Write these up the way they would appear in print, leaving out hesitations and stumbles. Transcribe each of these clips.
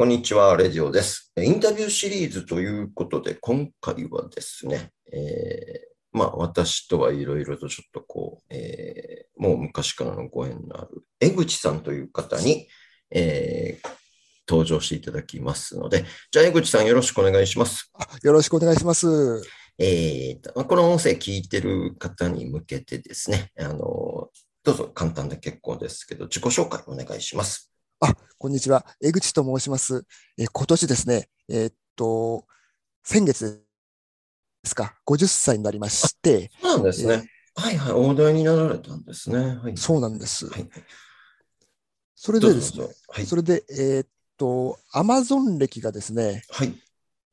こんにちは、レジオです。インタビューシリーズということで、今回はですね、私とはいろいろとちょっともう昔からのご縁のある江口さんという方に、登場していただきますので、じゃあ江口さんよろしくお願いします。 よろしくお願いします。 この音声聞いてる方に向けてですね、どうぞ簡単で結構ですけど、自己紹介お願いします。 こんにちは。江口と申します。今年ですね、先月ですか、50歳になりまして、 そうなんですえーね。はいはい、大台になられたんですね。はいはい。 そうなんです。 はい。 それでですね、 どうぞどうぞ。はい。 それで、アマゾン歴がですね、 はい。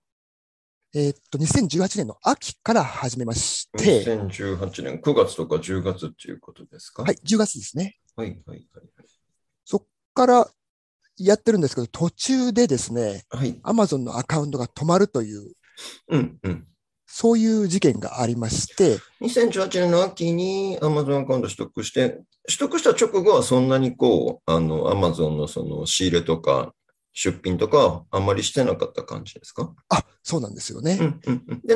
2018年の秋から始めまして、 2018年9月とか10月っていうことですか？ はい、10月ですね。 はいはいはい。 そっからやってるんですけど、途中でですね、 はい。 アマゾンのアカウントが止まるという、 うんうん。 そういう事件がありまして、 2018年の秋に Amazon アカウント取得して、取得した直後はそんなにAmazon のその仕入れとか出品とかはあんまりしてなかった感じですか？ そうなんですよね。 うんうんうん。で、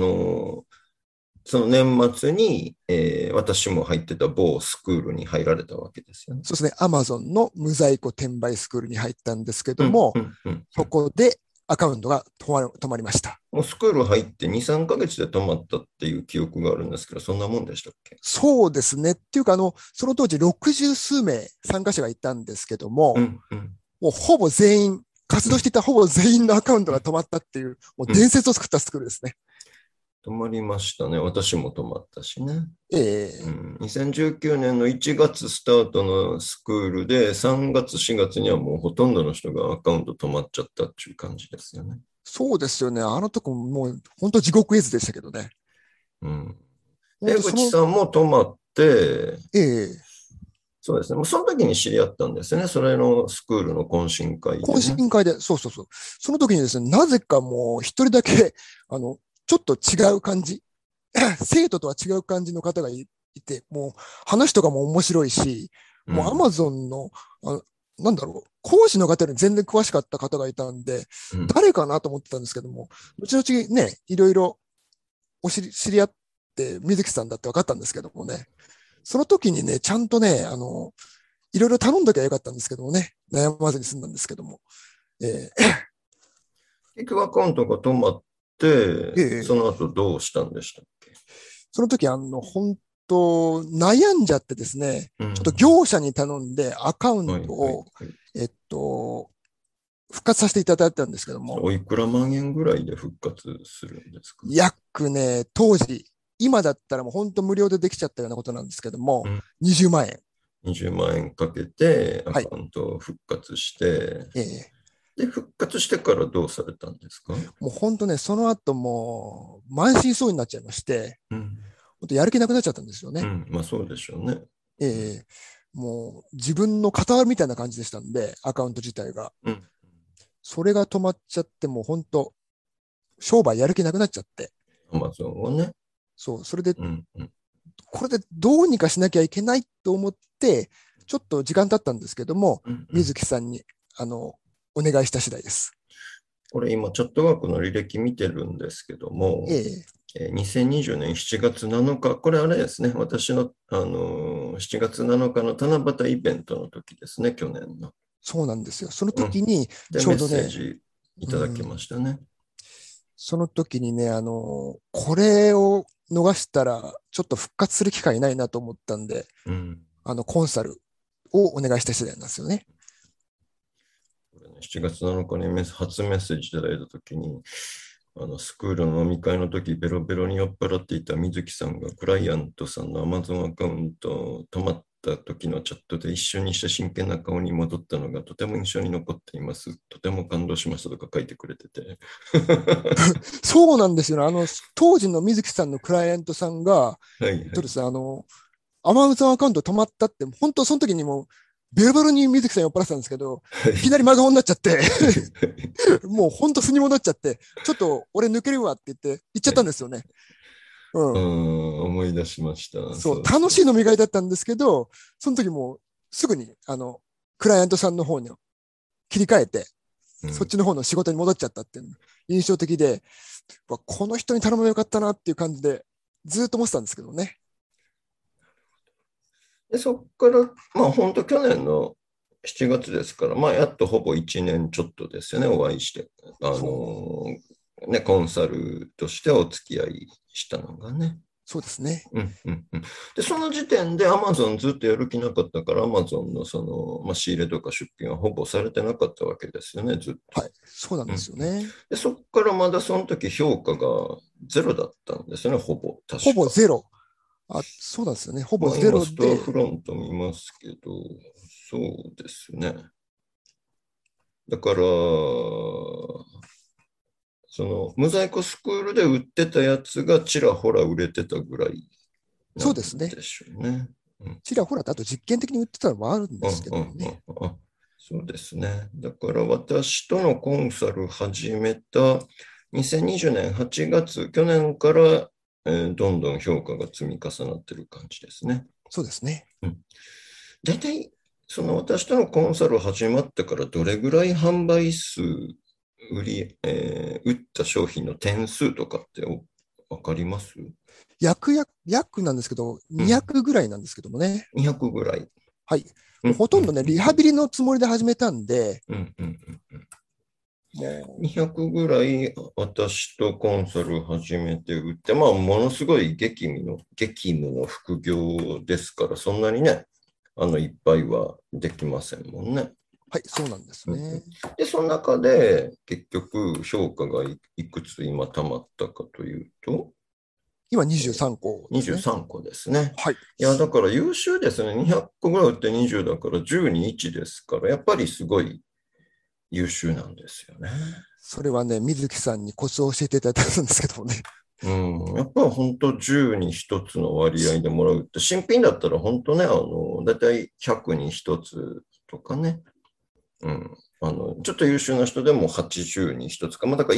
その年末に、私も入ってた某スクールに入られたわけですよね。 そうですね、アマゾンの無在庫転売スクールに入ったんですけうんども、 うんうんうそん。 こでアカウントが止まりました。 もうスクール入って2、3ヶ月で止まったっていう記憶があるんですけど、そんなもんでしたっけ？ そうですね。っていうか、その当時60数名参加者がいたんですけども、 うんうんもうほぼ全員、活うん動していたほぼ全員のアカウントが止まったっていう、もううん。 伝説を作ったスクールですね。 止まりましたね。私も止まったしね。うええ、 ん、2019年の1月スタートのスクールで、3月、4月にはもうほとんどの人がアカウント止まっちゃったっていう感じですよね。 そうですよね。あのとこもう本当地獄絵図でしたけどね。 うん。 本当その、 江口さんも止まって、 ええ、 そうですね。もうその時に知り合ったんですよね。それのスクールの懇親会で懇ね。 親会で、そうそうそう。その時にですね、なぜかもう一人だけ、あの、ちょっと違う感じ、生徒とは違う感じの方がいて、もう話とかも面白いし、もうアマうん。 ゾンの、なんだろう、講師の方より全然詳しかった方がいたんで、 うん。 誰かなと思ってたんですけども、後々ね、いろいろ知り合って、水木さんだって分かったんですけどもね、その時にね、ちゃんとね、いろいろ頼んどきゃよかったんですけどもね、悩まずに済んだんですけども、え結局アカウントが止まっー、 て、そえーの後どうしたんでしたっけ？ その時、本当、悩んじゃってですね、ちょっとうん。 業者に頼んでアカウンはいはいトを、 はい。 えっと、復活させていただいたんですけども、 おいくら万円ぐらいで復活するんですか？ 約ね、当時、今だったらもう本当無料でできちゃったようなことなんですけども、 うん。 20万円。 20万円かけてアはい。 カウントを復活して、 えーで、復活してからどうされたんですか？ もう本当ね、その後もう満身創痍になっちゃいまして、 うん。 本当やる気なくなっちゃったんですよね。 うん。まあそうでしょうね。うん。 えもう自分の傍らみたいな感じでしたんで、アカウント自体が。 うん。 それが止まっちゃって、もう本当、商売やる気なくなっちゃって。 アマゾンをね。 そう、それで、 うん。うん。 これでどうにかしなきゃいけないと思って、ちょっと時間経ったんですけども、 うん。うん。 水木さんに、お願いした次第です。 これ今チャットワークの履歴見てるんですけども、 ええ、 2020年7月7日、これあれですね、私の、7月7日の七夕イベントの時ですね、去年の。 そうなんですよ。そのうん。 時に、 で、メッちょうどね、 セージいうただきまん、 したね。 その時にね、これを逃したら、ちょっと復活する機会ないなと思ったんで、 うん。 コンサルをお願いした次第なんですよね。 これね、7月7日に初メッセージいただいたときに、スクールの飲み会の時、ベロベロに酔っ払っていた水木さんが、クライアントさんの Amazon アカウント止まった時のチャットで一緒にした真剣な顔に戻ったのがとても印象に残っています。とても感動しましたとか書いてくれてて。 そうなんですよね。当時の水木さんのクライアントさんが、 はいはい。 ですね、アマゾンアカウント止まったって、本当その時にもう、ベロベロに水木さん酔っ払ってたんですけど、 はい。 いきなり真顔になっちゃってはい。 もう本当素に戻っちゃって、ちょっと俺抜けるわって言って、行っちゃっはい。 たんですよね。ううん。 ん、思い出しました。 そう、 そう楽しい飲みそうそう。 会だったんですけど、その時もうすぐに、クライアントさんの方に切り替えて、 そっちの方の仕事に戻っちゃったっていうのが印象的で、この人に頼めばよかったなっていう感じで、ずっと思ってたんですけどね。 で、そこから、本当去年の7月ですから、やっとほぼ1年ちょっとですよね、お会いして。コンサルとしてお付き合いしたのがね。 そうですね。 で、その時点で Amazon ずっとやる気なかったから、Amazon の仕入れとか出品はほぼされてなかったわけですよね、ずっと。 はい、そうなんですよね。 で、そこからまだその時評価がゼロだったんですよね、ほぼ、 ほ確か。 ぼゼロ。そうなんですよね。ほぼゼ今、 ロで、 ストアフロント見ますけど、そうですね。だから、無在庫スクールで売ってたやつがちらほら売れてたぐらいなんそうですね。 でしょうね。 ちらほらと、あと実験的に売ってたのもあるんですけどもね。 そうですね。だから私とのコンサル始めた2020年8月、去年から、どんどん評価が積み重なってる感じですね。 そうですね。 大体、私とのコンサル始まってからどれぐらい販売数、売った商品の点数とかってわかります？ 約なんですけど、200ぐらいなんですけどもね。 200ぐらい。 はい。もうほとんどね、リハビリのつもりで始めたんで、もう、 200ぐらい私とコンサル始めて売って、ものすごい激務の副業ですから、そんなにね、いっぱいはできませんもんね。 はい、そうなんですね。 で、その中で結局評価がいくつ今溜まったかというと、 今23個ですね。 23個ですね。 はい。 いや、だから優秀ですね。200個ぐらい売って20だから10に1ですから、やっぱりすごい優秀なんですよね。 それはね、水木さんにコツを教えていただいたんですけどもね。 やっぱり本当10に1つの割合でもらうって、新品だったら本当ね、だいたい100に1つとかね、ちょっと優秀な人でも80に1つか、だから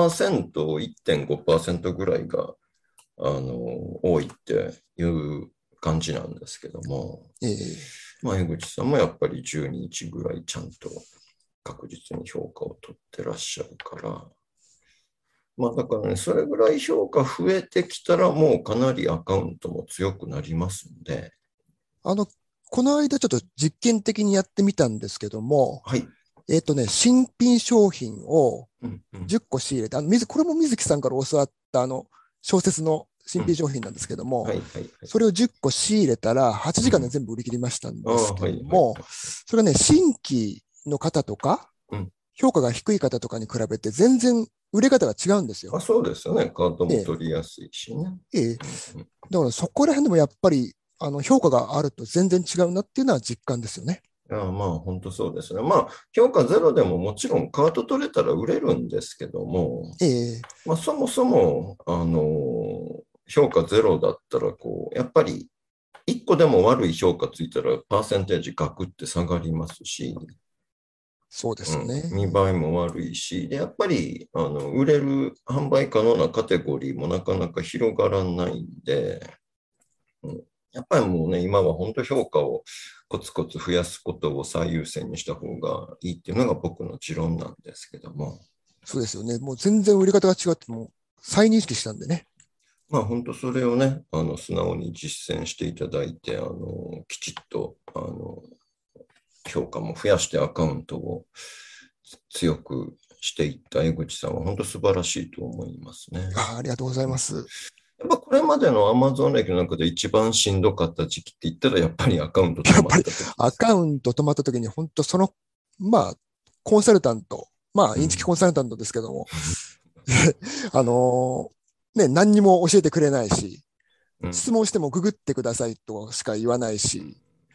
1%、1.5%ぐらいが、多いっていう感じなんですけども、江口さんもやっぱり10に1ぐらいちゃんと確実に評価を取ってらっしゃるから、だからね、それぐらい評価増えてきたら、もうかなりアカウントも強くなりますんで。 あの、この間ちょっと実験的にやってみたんですけども、 はい。 新品商品を10個仕入れて、これも水木さんから教わった小説の新品商品なんですけども、それを10個仕入れたら8時間で全部売り切りましたんですけども、それはね、新規の方とか、評価が低い方とかに比べて全然売れ方が違うんですよ。 そうですよね。カードも取りやすいしね。 だからそこら辺でもやっぱり評価があると全然違うなっていうのは実感ですよね。 本当そうですね。評価ゼロでももちろんカード取れたら売れるんですけども、そもそも、評価ゼロだったら、やっぱり1個でも悪い評価ついたら、パーセンテージガクって下がりますし、 そうですね。 見栄えも悪いし、で、やっぱり、売れる、販売可能なカテゴリーもなかなか広がらないんで、やっぱりもうね、今は本当評価をコツコツ増やすことを最優先にした方がいいっていうのが僕の持論なんですけども。 そうですよね。もう全然売り方が違って、もう再認識したんでね。 本当それをね、素直に実践していただいて、きちっと、評価も増やしてアカウントを強くしていった江口さんは本当素晴らしいと思いますね。 ありがとうございます。 やっぱこれまでの Amazon 歴の中で一番しんどかった時期って言ったらやっぱりアカウント止まった時です。 アカウント止まった時に本当コンサルタント、インチキコンサルタントですけども、何にも教えてくれないし、質問してもググってくださいとしか言わないし、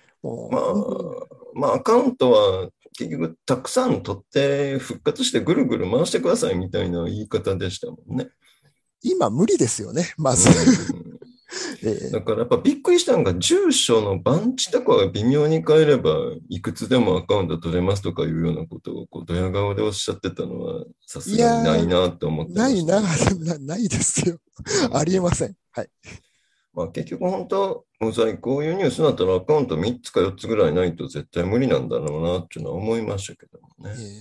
アカウントは結局たくさん取って復活してぐるぐる回してくださいみたいな言い方でしたもんね。 今無理ですよね、まず。 だからやっぱびっくりしたのが、住所の番地とかが微妙に変えればいくつでもアカウント取れますとかいうようなことをドヤ顔でおっしゃってたのはさすがにないなって思ってました、 ね。ないですよ。ありえません。はい。 結局本当、無在庫輸入するんだったらアカウント3つか4つぐらいないと絶対無理なんだろうなっていうのは思いましたけどもね。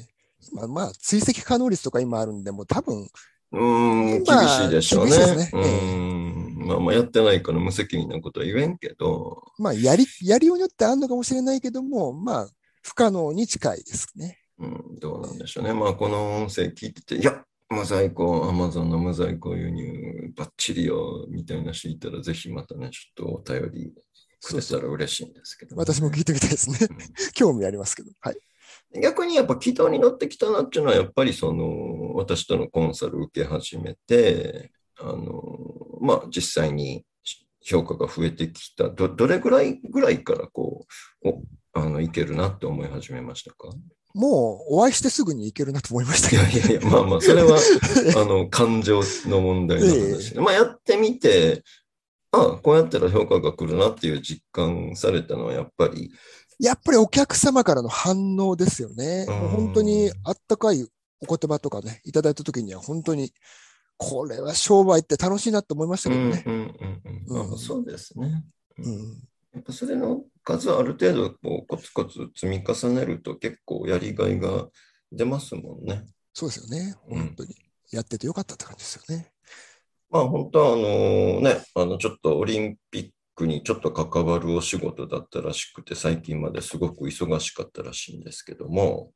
今、まあ、追跡可能率とか今あるんで、もう多分、 厳しいでしょう厳しいですね。 ね。 まあまあやってないから無責任なことは言えんけど、 まあ、やりようによってあるのかもしれないけども、まあ、不可能に近いですね。 どうなんでしょうね。まあこの音声聞いてて、いや、無在庫、アマゾンの無在庫輸入バッチリよ、みたいな人いたら、ぜひまたね、ちょっとお便りくれたら嬉しいんですけどね。 私も聞いてみたいですね。興味ありますけど。はい。 逆にやっぱ軌道に乗ってきたなっていうのは、やっぱりその、私とのコンサル受け始めて、まあ実際に評価が増えてきた、どれぐらいからこう、いけるなって思い始めましたか？ もうお会いしてすぐに行けるなと思いましたけど、ね。 いやいやいや、まあまあ、それは、感情の問題の話で。まあ、やってみて、こうやったら評価が来るなっていう実感されたのは、やっぱり。 やっぱりお客様からの反応ですよね。もう本当にあったかいお言葉とかね、いただいたときには本当に、これは商売って楽しいなと思いましたけどね。 そうですね。 うん、 やっぱそれの数ある程度こうコツコツ積み重ねると結構やりがいが出ますもんね。 そうですよね。本当に。やっててよかったって感じですよね。 まあ本当はちょっとオリンピックにちょっと関わるお仕事だったらしくて、最近まですごく忙しかったらしいんですけども、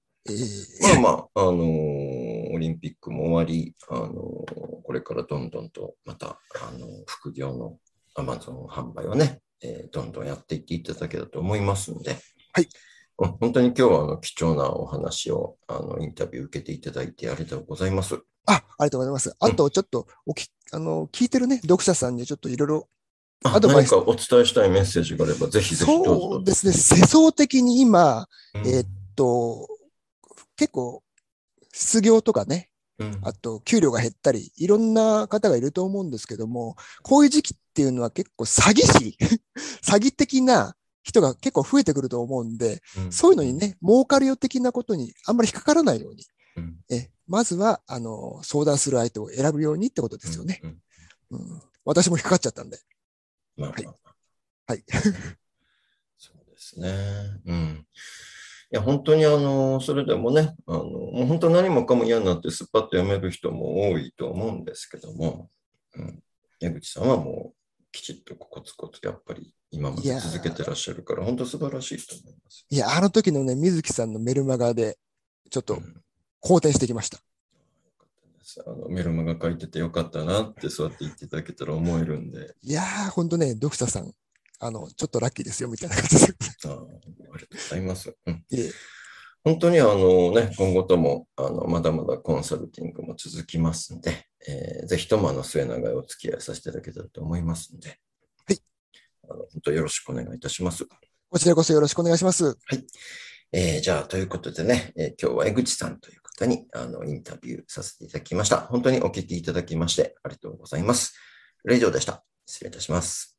オリンピックも終わり、これからどんどんとまた、副業のアマゾン販売をね、どんどんやっていっていただけたと思いますので、 はい。 本当に今日は貴重なお話を、インタビュー受けていただいてありがとうございます。 ありがとうございます。あと、ちょっと聞いてるね、読者さんにちょっといろいろアドバイス。 何かお伝えしたいメッセージがあれば、ぜひぜひどうぞ。 そうですね、世相的に今、えっと、結構、失業とかね、あと、給料が減ったり、いろんな方がいると思うんですけども、こういう時期っていうのは結構詐欺師、詐欺的な人が結構増えてくると思うんで、そういうのにね、儲かるよ的なことにあんまり引っかからないように、まずは、相談する相手を選ぶようにってことですよね。私も引っかかっちゃったんで。 はい。 はい。 そうですね。いや、本当にそれでもね、もう本当何もかも嫌になってすっぱっとやめる人も多いと思うんですけども、矢口さんはもうきちっとコツコツやっぱり今まで続けてらっしゃるから、本当素晴らしいと思います。 いや、あの時のね、水木さんのメルマガで、ちょっと好転してきました。 メルマガ書いててよかったなって、そうやって言っていただけたら思えるんで。 いやー、ほんとね、読者さん、ちょっとラッキーですよ、みたいな感じです。 ありがとうございます。本当に今後ともまだまだコンサルティングも続きますので、ぜひとも末永いお付き合いさせていただけたらと思いますので、 はい。 本当よろしくお願いいたします。 こちらこそよろしくお願いします。はい。じゃあ、ということでね、今日は江口さんという方にインタビューさせていただきました。本当にお聞きいただきましてありがとうございます。レイジョーでした。失礼いたします。